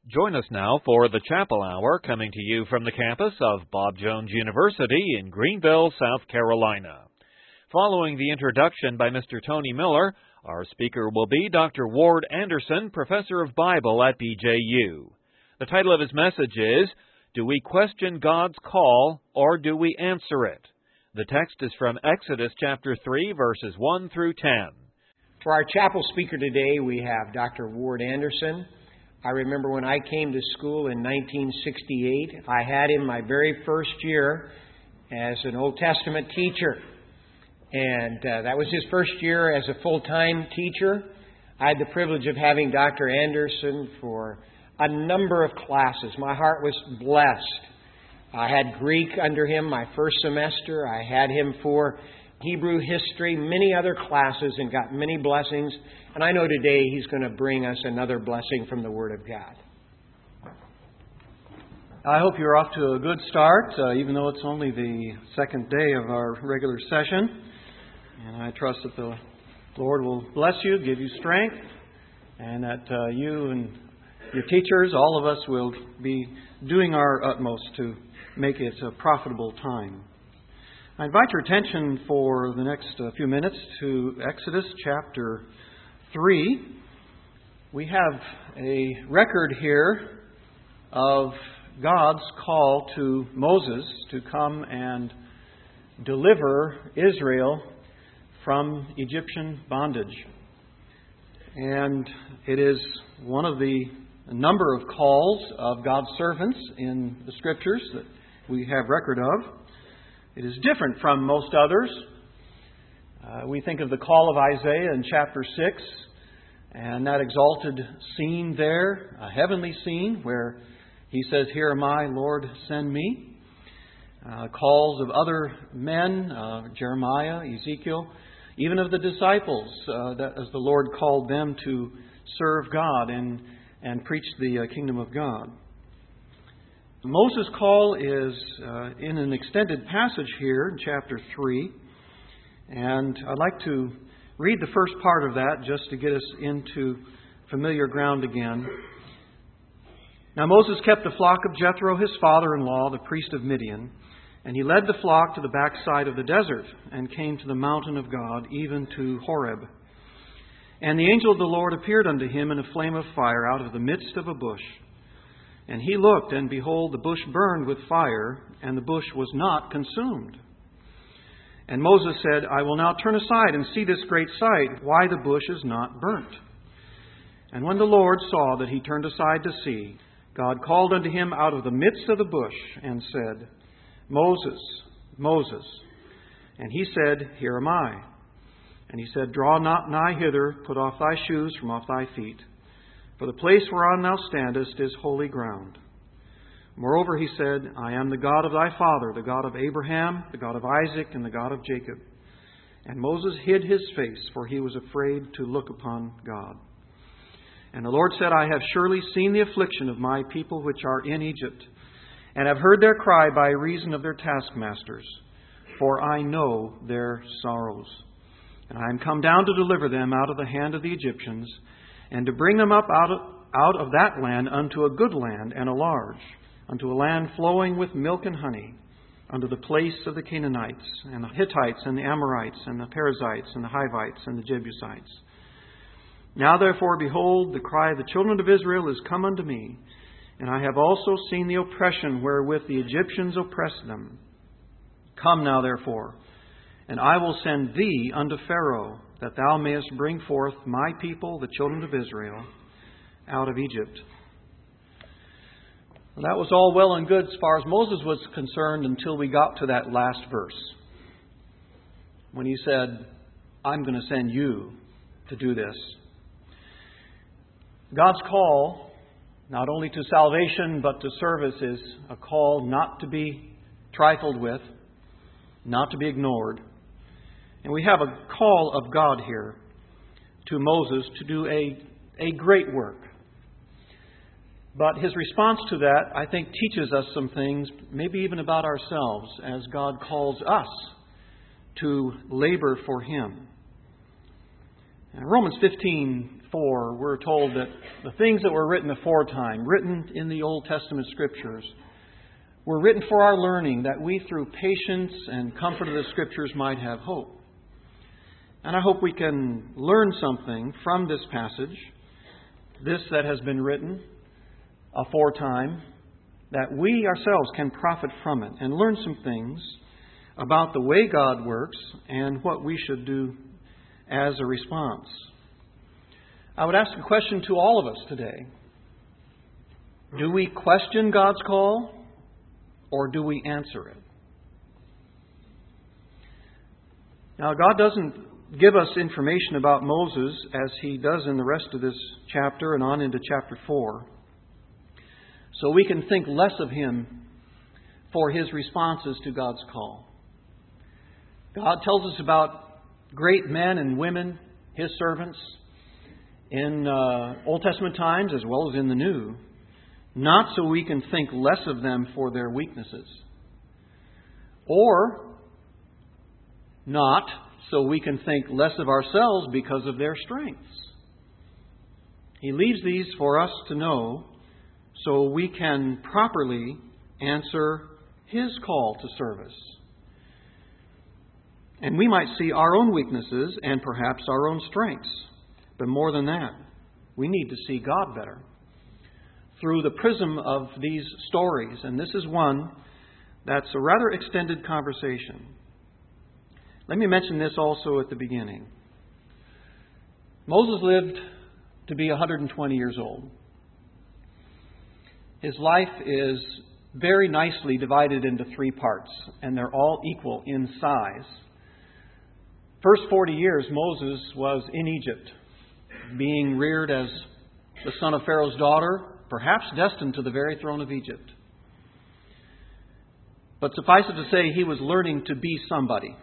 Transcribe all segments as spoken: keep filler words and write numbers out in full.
Join us now for the Chapel Hour, coming to you from the campus of Bob Jones University in Greenville, South Carolina. Following the introduction by Mister Tony Miller, our speaker will be Doctor Ward Anderson, Professor of Bible at B J U. The title of his message is, Do We Question God's Call or Do We Answer It? The text is from Exodus chapter three, verses one through ten. For our chapel speaker today, we have Doctor Ward Anderson. I remember when I came to school in nineteen sixty-eight, I had him my very first year as an Old Testament teacher. And uh, that was his first year as a full-time teacher. I had the privilege of having Doctor Anderson for a number of classes. My heart was blessed. I had Greek under him my first semester. I had him for Hebrew history, many other classes, and got many blessings. And I know today he's going to bring us another blessing from the Word of God. I hope you're off to a good start, uh, even though it's only the second day of our regular session. And I trust that the Lord will bless you, give you strength, and that uh, you and your teachers, all of us, will be doing our utmost to make it a profitable time. I invite your attention for the next uh, few minutes to Exodus chapter three. We have a record here of God's call to Moses to come and deliver Israel from Egyptian bondage. And it is one of the number of calls of God's servants in the Scriptures that we have record of. It is different from most others. Uh, we think of the call of Isaiah in chapter six, and that exalted scene there, a heavenly scene where he says, Here am I, Lord, send me. Uh, calls of other men, uh, Jeremiah, Ezekiel, even of the disciples, uh, that as the Lord called them to serve God and, and preach the uh, kingdom of God. Moses' call is uh, in an extended passage here in chapter three. And I'd like to read the first part of that just to get us into familiar ground again. Now Moses kept the flock of Jethro, his father-in-law, the priest of Midian. And he led the flock to the backside of the desert and came to the mountain of God, even to Horeb. And the angel of the Lord appeared unto him in a flame of fire out of the midst of a bush. And he looked, and behold, the bush burned with fire, and the bush was not consumed. And Moses said, I will now turn aside and see this great sight, why the bush is not burnt. And when the Lord saw that he turned aside to see, God called unto him out of the midst of the bush, and said, Moses, Moses. And he said, Here am I. And he said, Draw not nigh hither, put off thy shoes from off thy feet. For the place whereon thou standest is holy ground. Moreover, he said, I am the God of thy father, the God of Abraham, the God of Isaac, and the God of Jacob. And Moses hid his face, for he was afraid to look upon God. And the Lord said, I have surely seen the affliction of my people which are in Egypt, and have heard their cry by reason of their taskmasters, for I know their sorrows. And I am come down to deliver them out of the hand of the Egyptians, and to bring them up out of, out of that land unto a good land and a large, unto a land flowing with milk and honey, unto the place of the Canaanites, and the Hittites, and the Amorites, and the Perizzites, and the Hivites, and the Jebusites. Now therefore, behold, the cry of the children of Israel is come unto me, and I have also seen the oppression wherewith the Egyptians oppress them. Come now therefore, and I will send thee unto Pharaoh, that thou mayest bring forth my people, the children of Israel, out of Egypt. Well, that was all well and good as far as Moses was concerned until we got to that last verse, when he said, I'm going to send you to do this. God's call, not only to salvation but to service, is a call not to be trifled with, not to be ignored. And we have a call of God here to Moses to do a, a great work. But his response to that, I think, teaches us some things, maybe even about ourselves, as God calls us to labor for Him. In Romans fifteen four, we're told that the things that were written aforetime, written in the Old Testament Scriptures, were written for our learning, that we through patience and comfort of the Scriptures might have hope. And I hope we can learn something from this passage, this that has been written aforetime, that we ourselves can profit from it and learn some things about the way God works and what we should do as a response. I would ask a question to all of us today. Do we question God's call, or do we answer it? Now, God doesn't give us information about Moses as He does in the rest of this chapter and on into chapter four. So we can think less of Him for His responses to God's call. God tells us about great men and women, His servants, in uh, Old Testament times as well as in the New, not so we can think less of them for their weaknesses, or not so we can think less of ourselves because of their strengths. He leaves these for us to know so we can properly answer His call to service. And we might see our own weaknesses and perhaps our own strengths. But more than that, we need to see God better through the prism of these stories. And this is one that's a rather extended conversation. Let me mention this also at the beginning. Moses lived to be one hundred twenty years old. His life is very nicely divided into three parts, and they're all equal in size. First forty years, Moses was in Egypt, being reared as the son of Pharaoh's daughter, perhaps destined to the very throne of Egypt. But suffice it to say, he was learning to be somebody.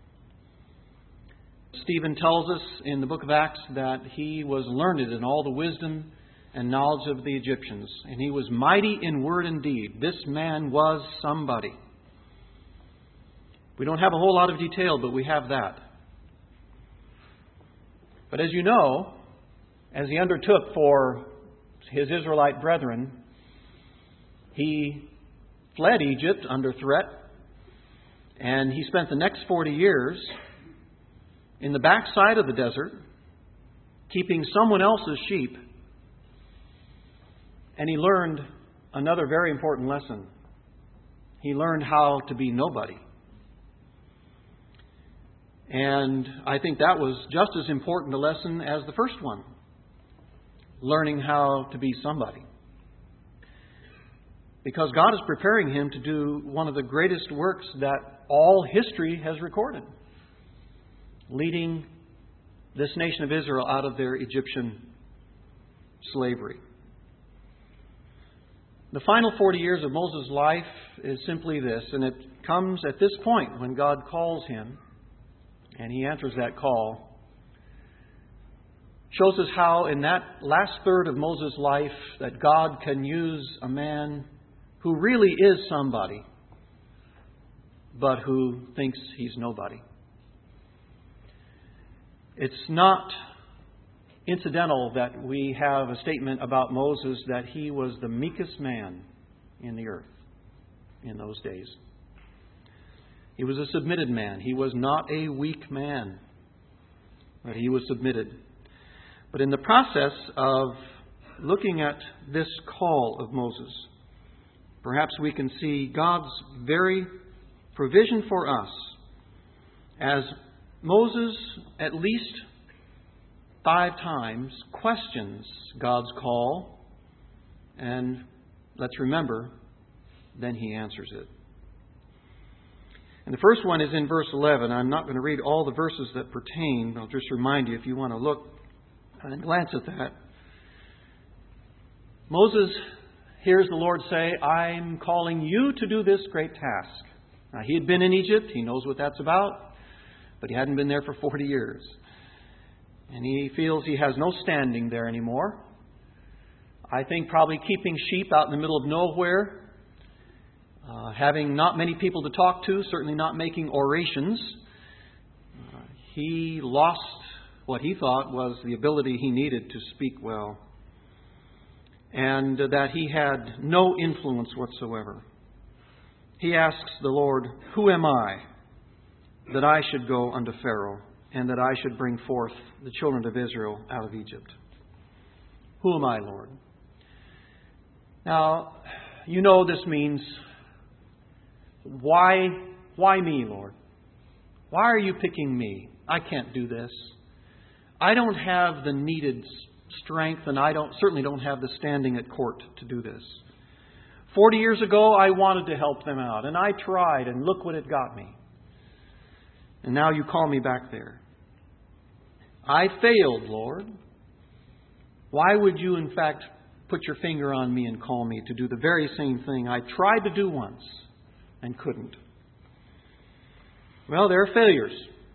Stephen tells us in the book of Acts that he was learned in all the wisdom and knowledge of the Egyptians, and he was mighty in word and deed. This man was somebody. We don't have a whole lot of detail, but we have that. But as you know, as he undertook for his Israelite brethren, he fled Egypt under threat, and he spent the next forty years in the backside of the desert, keeping someone else's sheep. And he learned another very important lesson. He learned how to be nobody. And I think that was just as important a lesson as the first one. Learning how to be somebody. Because God is preparing him to do one of the greatest works that all history has recorded. Leading this nation of Israel out of their Egyptian slavery. The final forty years of Moses' life is simply this, and it comes at this point when God calls him, and he answers that call. Shows us how in that last third of Moses' life that God can use a man who really is somebody, but who thinks he's nobody. It's not incidental that we have a statement about Moses that he was the meekest man in the earth in those days. He was a submitted man. He was not a weak man, but he was submitted. But in the process of looking at this call of Moses, perhaps we can see God's very provision for us as Moses, at least five times, questions God's call, and let's remember, then he answers it. And the first one is in verse eleven. I'm not going to read all the verses that pertain. I'll just remind you if you want to look and glance at that. Moses hears the Lord say, I'm calling you to do this great task. Now, he had been in Egypt. He knows what that's about. But he hadn't been there for forty years. And he feels he has no standing there anymore. I think probably keeping sheep out in the middle of nowhere, uh, having not many people to talk to, certainly not making orations. Uh, he lost what he thought was the ability he needed to speak well, and that he had no influence whatsoever. He asks the Lord, "Who am I that I should go unto Pharaoh, and that I should bring forth the children of Israel out of Egypt? Who am I, Lord?" Now, you know this means, why, why me, Lord? Why are you picking me? I can't do this. I don't have the needed strength, and I don't certainly don't have the standing at court to do this. Forty years ago, I wanted to help them out, and I tried, and look what it got me. And now you call me back there. I failed, Lord. Why would you, in fact, put your finger on me and call me to do the very same thing I tried to do once and couldn't? Well, there are failures.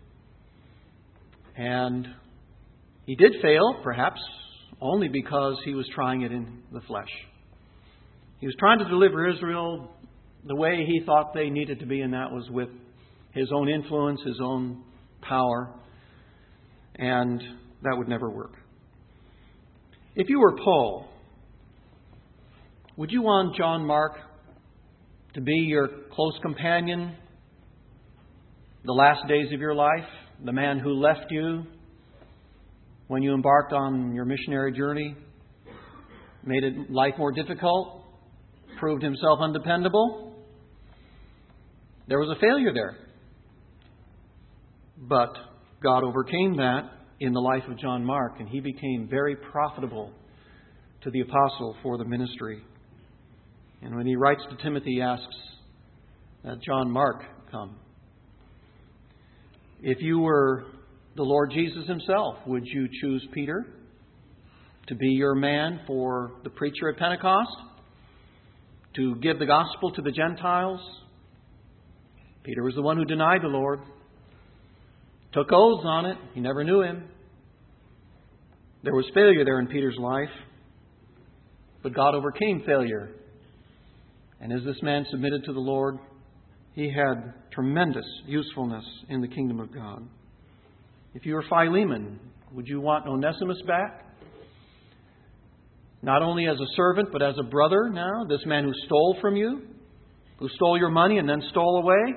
And he did fail, perhaps only because he was trying it in the flesh. He was trying to deliver Israel the way he thought they needed to be, and that was with his own influence, his own power. And that would never work. If you were Paul, would you want John Mark to be your close companion the last days of your life? The man who left you when you embarked on your missionary journey, made it life more difficult, proved himself undependable? There was a failure there. But God overcame that in the life of John Mark, and he became very profitable to the apostle for the ministry. And when he writes to Timothy, he asks that John Mark come. If you were the Lord Jesus himself, would you choose Peter to be your man for the preacher at Pentecost? To give the gospel to the Gentiles? Peter was the one who denied the Lord. Took oaths on it. He never knew him. There was failure there in Peter's life. But God overcame failure. And as this man submitted to the Lord, he had tremendous usefulness in the kingdom of God. If you were Philemon, would you want Onesimus back? Not only as a servant, but as a brother now? This man who stole from you, who stole your money and then stole away?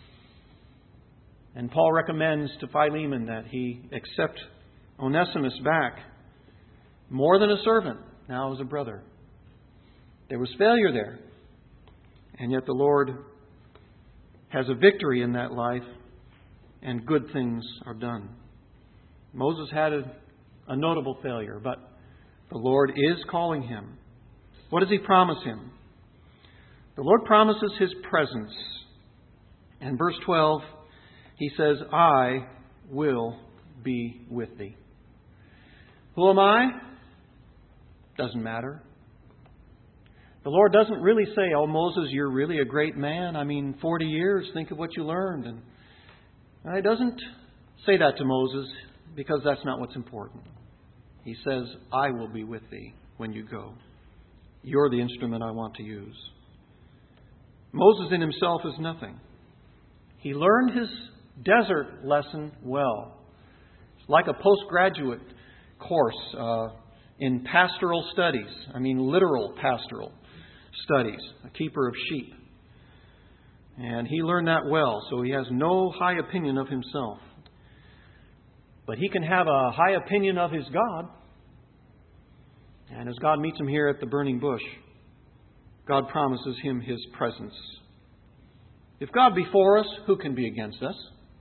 And Paul recommends to Philemon that he accept Onesimus back, more than a servant, now as a brother. There was failure there. And yet the Lord has a victory in that life, and good things are done. Moses had a, a notable failure, but the Lord is calling him. What does he promise him? The Lord promises his presence. And verse twelve, he says, "I will be with thee." Who am I? Doesn't matter. The Lord doesn't really say, "Oh, Moses, you're really a great man. I mean, forty years, think of what you learned." And He doesn't say that to Moses because that's not what's important. He says, "I will be with thee when you go. You're the instrument I want to use." Moses in himself is nothing. He learned his desert lesson well. It's like a postgraduate course uh, in pastoral studies. I mean, literal pastoral studies. A keeper of sheep. And he learned that well, so he has no high opinion of himself. But he can have a high opinion of his God. And as God meets him here at the burning bush, God promises him his presence. If God be for us, who can be against us?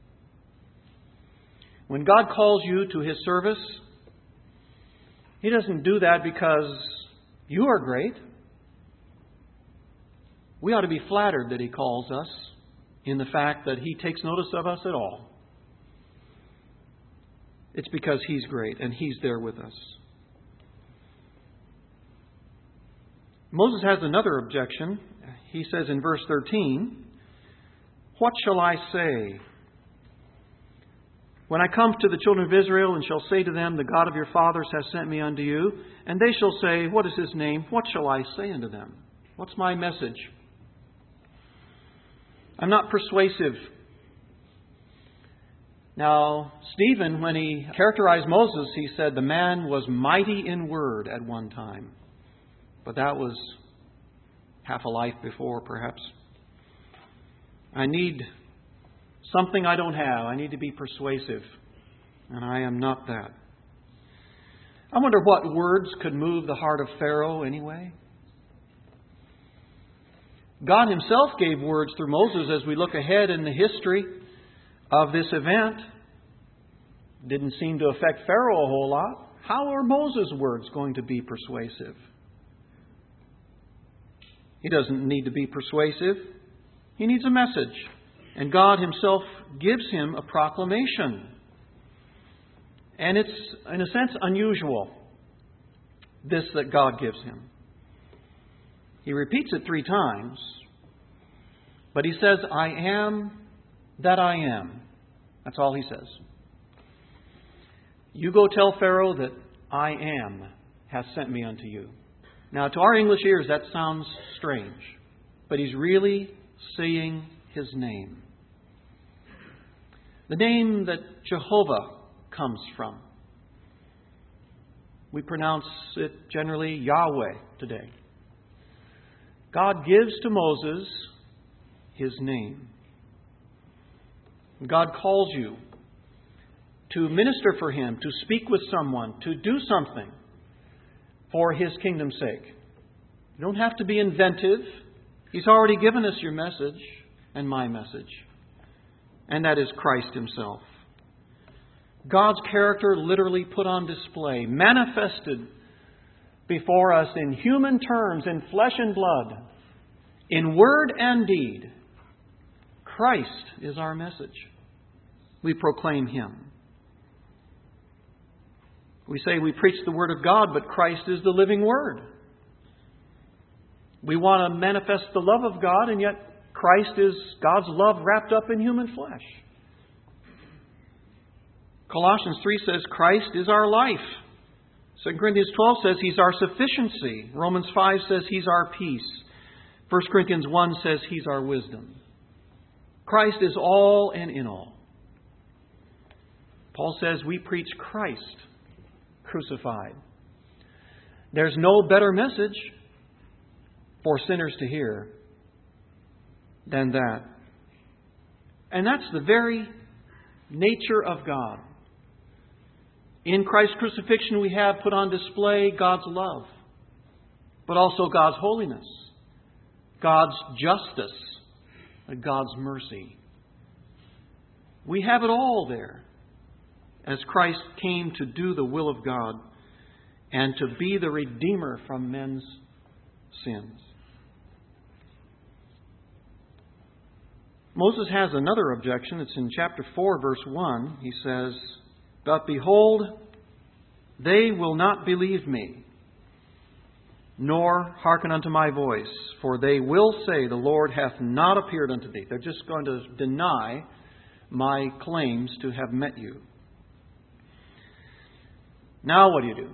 When God calls you to his service, he doesn't do that because you are great. We ought to be flattered that he calls us in the fact that he takes notice of us at all. It's because he's great and he's there with us. Moses has another objection. He says in verse thirteen, "What shall I say? When I come to the children of Israel and shall say to them, the God of your fathers has sent me unto you, and they shall say, what is his name? What shall I say unto them? What's my message? I'm not persuasive. Now, Stephen, when he characterized Moses, he said the man was mighty in word at one time. But that was half a life before, perhaps. I need something I don't have. I need to be persuasive. And I am not that. I wonder what words could move the heart of Pharaoh anyway. God Himself gave words through Moses as we look ahead in the history of this event. Didn't seem to affect Pharaoh a whole lot. How are Moses' words going to be persuasive? He doesn't need to be persuasive. He needs a message. And God Himself gives him a proclamation. And it's, in a sense, unusual, this that God gives him. He repeats it three times, but he says, I am that I am. That's all he says. You go tell Pharaoh that I am has sent me unto you. Now, to our English ears, that sounds strange, but he's really saying His name. The name that Jehovah comes from. We pronounce it generally Yahweh today. God gives to Moses His name. God calls you to minister for Him, to speak with someone, to do something for His kingdom's sake. You don't have to be inventive. He's already given us your message and my message. And that is Christ Himself. God's character literally put on display, manifested before us in human terms, in flesh and blood, in word and deed. Christ is our message. We proclaim Him. We say we preach the Word of God, but Christ is the living Word. We want to manifest the love of God, and yet Christ is God's love wrapped up in human flesh. Colossians three says Christ is our life. Second Corinthians twelve says He's our sufficiency. Romans five says He's our peace. First Corinthians one says He's our wisdom. Christ is all and in all. Paul says we preach Christ crucified. There's no better message for sinners to hear than that. And that's the very nature of God. In Christ's crucifixion we have put on display God's love, but also God's holiness, God's justice, and God's mercy. We have it all there as Christ came to do the will of God and to be the Redeemer from men's sins. Moses has another objection. It's in chapter four, verse one. He says, But behold, they will not believe me, nor hearken unto my voice, for they will say, The Lord hath not appeared unto thee. They're just going to deny my claims to have met you. Now what do you do?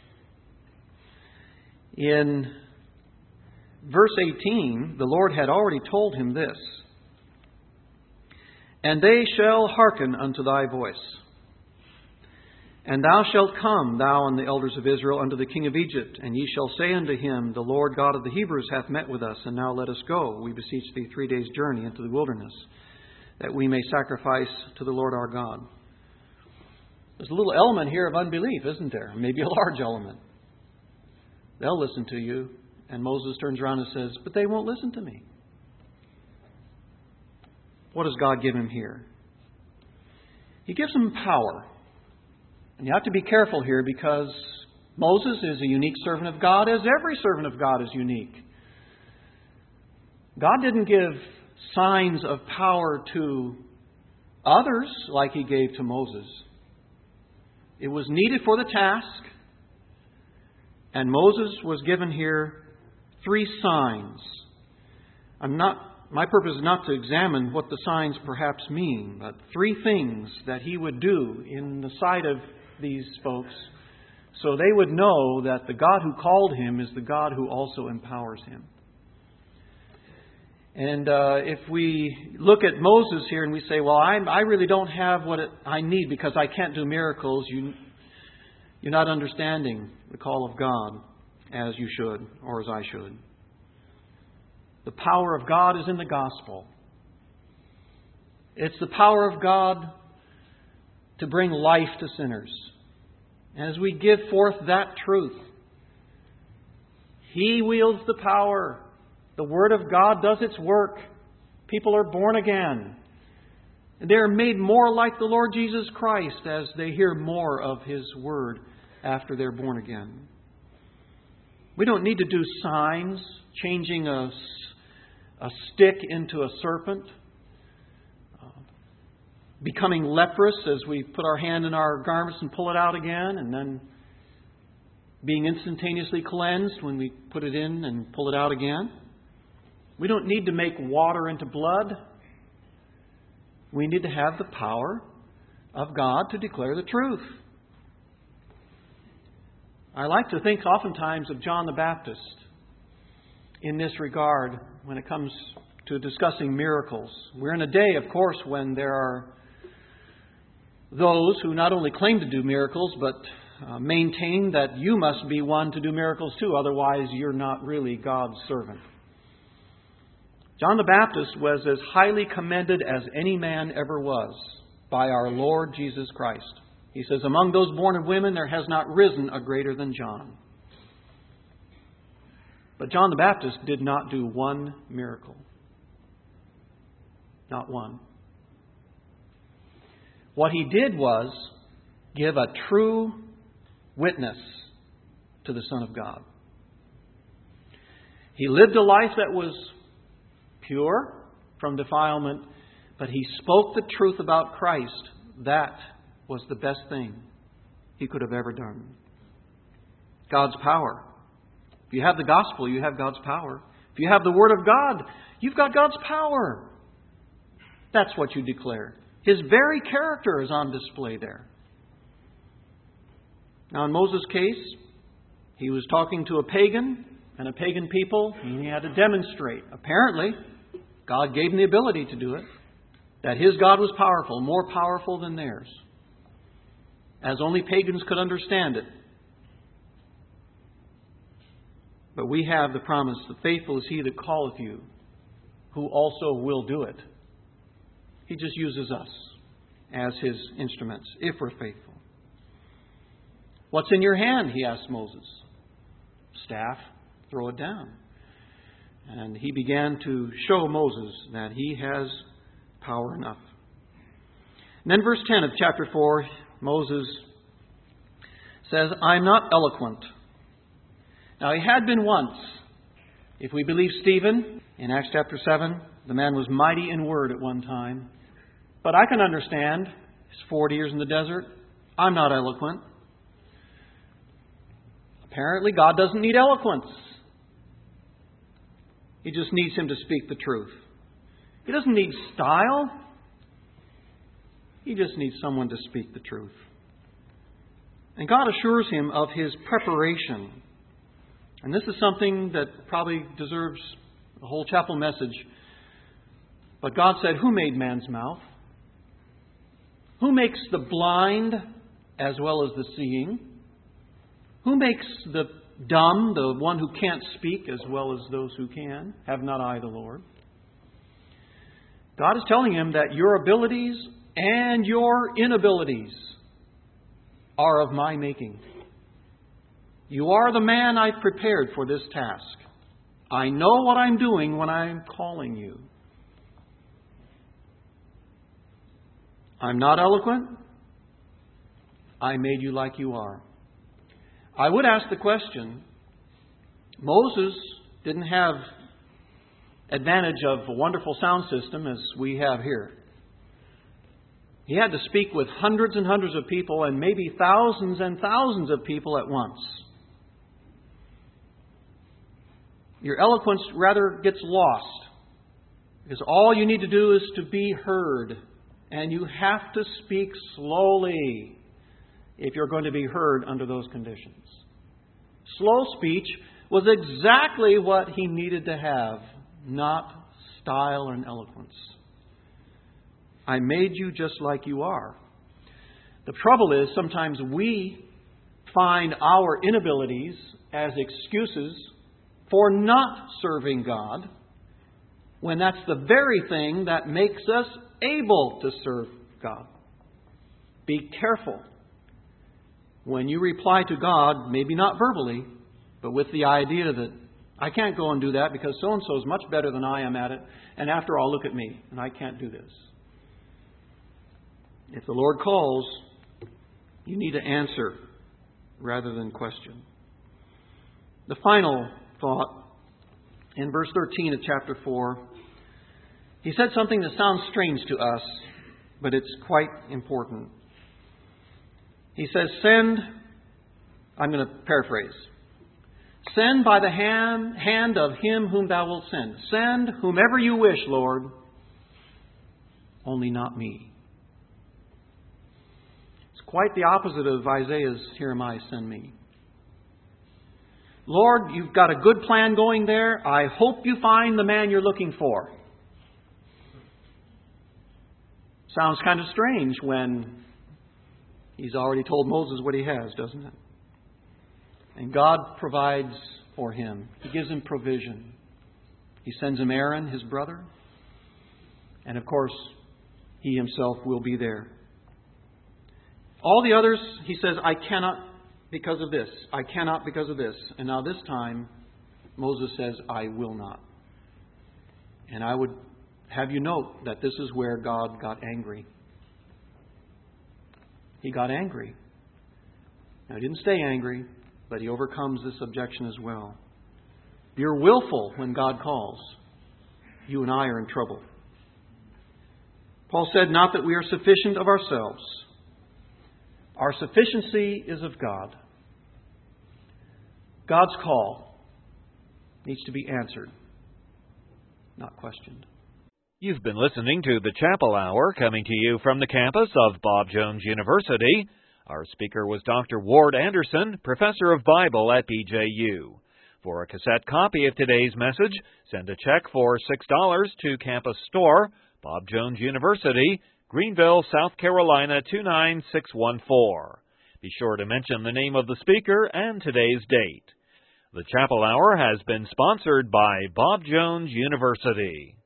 In verse eighteen, the Lord had already told him this. And they shall hearken unto thy voice. And thou shalt come, thou and the elders of Israel, unto the king of Egypt, and ye shall say unto him, The Lord God of the Hebrews hath met with us, and now let us go, we beseech thee, three days' journey into the wilderness, that we may sacrifice to the Lord our God. There's a little element here of unbelief, isn't there? Maybe a large element. They'll listen to you. And Moses turns around and says, But they won't listen to me. What does God give him here? He gives him power. And you have to be careful here because Moses is a unique servant of God, as every servant of God is unique. God didn't give signs of power to others like He gave to Moses. It was needed for the task. And Moses was given here three signs. I'm not, my purpose is not to examine what the signs perhaps mean, but three things that he would do in the sight of these folks so they would know that the God who called him is the God who also empowers him. And uh, if we look at Moses here and we say, well, I, I really don't have what it, I need because I can't do miracles, you, you're not understanding the call of God as you should, or as I should. The power of God is in the gospel. It's the power of God to bring life to sinners. And as we give forth that truth, He wields the power. The Word of God does its work. People are born again. And they are made more like the Lord Jesus Christ as they hear more of His Word after they're born again. We don't need to do signs, changing a, a stick into a serpent, uh, becoming leprous as we put our hand in our garments and pull it out again, and then being instantaneously cleansed when we put it in and pull it out again. We don't need to make water into blood. We need to have the power of God to declare the truth. I like to think oftentimes of John the Baptist in this regard when it comes to discussing miracles. We're in a day, of course, when there are those who not only claim to do miracles, but uh, maintain that you must be one to do miracles too, otherwise you're not really God's servant. John the Baptist was as highly commended as any man ever was by our Lord Jesus Christ. He says, among those born of women, there has not risen a greater than John. But John the Baptist did not do one miracle. Not one. What he did was give a true witness to the Son of God. He lived a life that was pure from defilement, but he spoke the truth about Christ. That was the best thing he could have ever done. God's power. If you have the gospel, you have God's power. If you have the Word of God, you've got God's power. That's what you declare. His very character is on display there. Now, in Moses' case, he was talking to a pagan and a pagan people, and he had to demonstrate. Apparently, God gave him the ability to do it. That his God was powerful, more powerful than theirs. As only pagans could understand it. But we have the promise, the faithful is He that calleth you, who also will do it. He just uses us as His instruments, if we're faithful. What's in your hand? He asked Moses. Staff, throw it down. And he began to show Moses that he has power enough. And then verse ten of chapter four, Moses says, I'm not eloquent. Now he had been once. If we believe Stephen, in Acts chapter seven, the man was mighty in word at one time. But I can understand, his forty years in the desert, I'm not eloquent. Apparently God doesn't need eloquence. He just needs him to speak the truth. He doesn't need style. He just needs someone to speak the truth. And God assures him of his preparation. And this is something that probably deserves a whole chapel message. But God said, who made man's mouth? Who makes the blind as well as the seeing? Who makes the dumb, the one who can't speak as well as those who can? Have not I the Lord? God is telling him that your abilities and your inabilities are of my making. You are the man I've prepared for this task. I know what I'm doing when I'm calling you. I'm not eloquent. I made you like you are. I would ask the question, Moses didn't have advantage of a wonderful sound system as we have here. He had to speak with hundreds and hundreds of people and maybe thousands and thousands of people at once. Your eloquence rather gets lost because all you need to do is to be heard. And you have to speak slowly if you're going to be heard under those conditions. Slow speech was exactly what he needed to have, not style and eloquence. I made you just like you are. The trouble is, sometimes we find our inabilities as excuses for not serving God, when that's the very thing that makes us able to serve God. Be careful when you reply to God, maybe not verbally, but with the idea that I can't go and do that because so-and-so is much better than I am at it, and after all, look at me, and I can't do this. If the Lord calls, you need to answer rather than question. The final thought, in verse thirteen of chapter four, he said something that sounds strange to us, but it's quite important. He says, send, I'm going to paraphrase, send by the hand, hand of him whom thou wilt send. Send whomever you wish, Lord, only not me. It's quite the opposite of Isaiah's, here am I, send me. Lord, you've got a good plan going there. I hope you find the man you're looking for. Sounds kind of strange when He's already told Moses what he has, doesn't it? And God provides for him. He gives him provision. He sends him Aaron, his brother. And of course, he himself will be there. All the others, he says, I cannot because of this. I cannot because of this. And now this time, Moses says, I will not. And I would have you note that this is where God got angry. He got angry. Now, he didn't stay angry, but he overcomes this objection as well. You're willful when God calls. You and I are in trouble. Paul said, not that we are sufficient of ourselves. Our sufficiency is of God. God's call needs to be answered, not questioned. You've been listening to the Chapel Hour, coming to you from the campus of Bob Jones University. Our speaker was Doctor Ward Anderson, professor of Bible at B J U. For a cassette copy of today's message, send a check for six dollars to Campus Store, Bob Jones University, Greenville, South Carolina two nine six one four. Be sure to mention the name of the speaker and today's date. The Chapel Hour has been sponsored by Bob Jones University.